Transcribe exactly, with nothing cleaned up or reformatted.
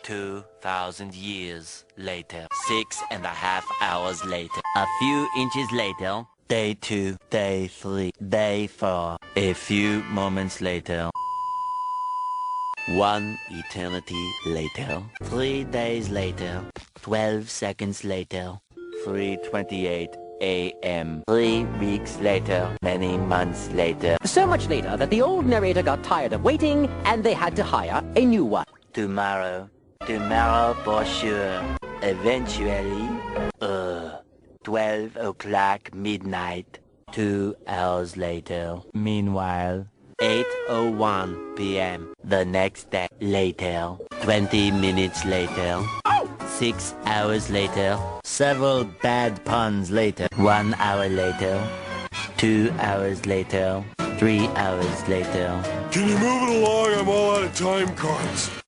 Two thousand years later. Six and a half hours later. A few inches later. Day two, day three, day four. A few moments later. One eternity later. Three days later. Twelve seconds later. three twenty-eight A M Three weeks later. Many months later. So much later that the old narrator got tired of waiting and they had to hire a new one. Tomorrow. Tomorrow for sure. Eventually. Uh. twelve o'clock midnight. Two hours later. Meanwhile. eight oh one P M The next day. Later. Twenty minutes later. Six hours later. Several bad puns later. One hour later. Two hours later. Three hours later. Can you move it along? I'm all out of time cards.